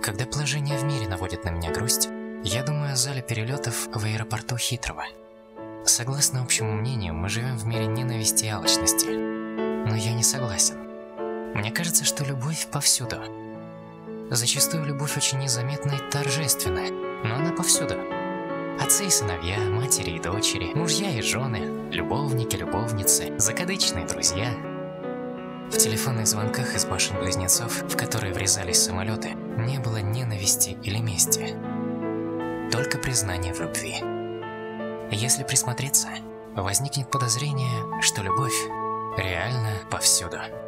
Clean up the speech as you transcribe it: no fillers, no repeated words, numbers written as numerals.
Когда положение в мире наводит на меня грусть, я думаю о зале перелетов в аэропорту Хитрова. Согласно общему мнению, мы живем в мире ненависти и алчности. Но я не согласен. Мне кажется, что любовь повсюду. Зачастую любовь очень незаметна и торжественна, но она повсюду. Отцы и сыновья, матери и дочери, мужья и жены, любовники, любовницы, закадычные друзья. В телефонных звонках из башен-близнецов, в которые врезались самолеты, не было ненависти или мести. Только признание в любви. Если присмотреться, возникнет подозрение, что любовь реально повсюду.